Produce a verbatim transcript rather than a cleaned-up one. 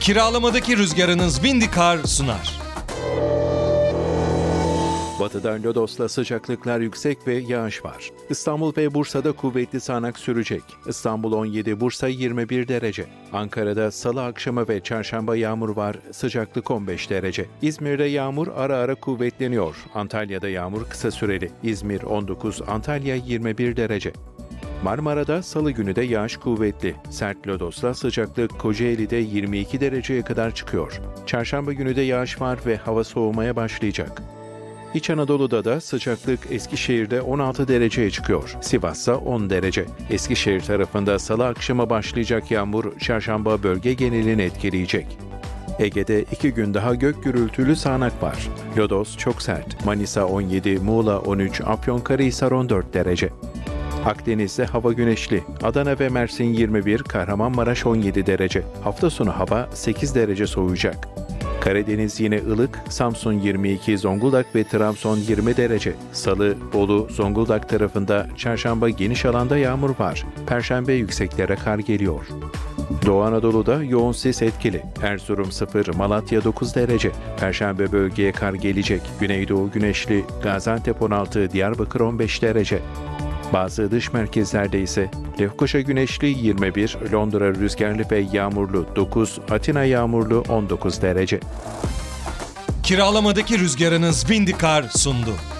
Kiralamadaki rüzgarınız Windykar sunar. Batıda lodosla sıcaklıklar yüksek ve yağış var. İstanbul ve Bursa'da kuvvetli sağanak sürecek. İstanbul on yedi, Bursa yirmi bir derece. Ankara'da salı akşamı ve çarşamba yağmur var, sıcaklık on beş derece. İzmir'de yağmur ara ara kuvvetleniyor. Antalya'da yağmur kısa süreli. İzmir on dokuz, Antalya yirmi bir derece. Marmara'da salı günü de yağış kuvvetli. Sert lodosla sıcaklık Kocaeli'de yirmi iki dereceye kadar çıkıyor. Çarşamba günü de yağış var ve hava soğumaya başlayacak. İç Anadolu'da da sıcaklık Eskişehir'de on altı dereceye çıkıyor. Sivas'ta on derece. Eskişehir tarafında salı akşamı başlayacak yağmur çarşamba bölge genelini etkileyecek. Ege'de iki gün daha gök gürültülü sağanak var. Lodos çok sert. Manisa on yedi, Muğla on üç, Afyonkarahisar on dört derece. Akdeniz'de hava güneşli. Adana ve Mersin yirmi bir, Kahramanmaraş on yedi derece. Hafta sonu hava sekiz derece soğuyacak. Karadeniz yine ılık, Samsun yirmi iki, Zonguldak ve Trabzon yirmi derece. Salı, Bolu, Zonguldak tarafında çarşamba geniş alanda yağmur var. Perşembe yükseklere kar geliyor. Doğu Anadolu'da yoğun sis etkili. Erzurum sıfır, Malatya dokuz derece. Perşembe bölgeye kar gelecek. Güneydoğu güneşli, Gaziantep on altı, Diyarbakır on beş derece. Bazı dış merkezlerde ise Lefkoşa güneşli yirmi bir, Londra rüzgarlı ve yağmurlu dokuz, Atina yağmurlu on dokuz derece. Kiralamadaki rüzgarınız Windykar sundu.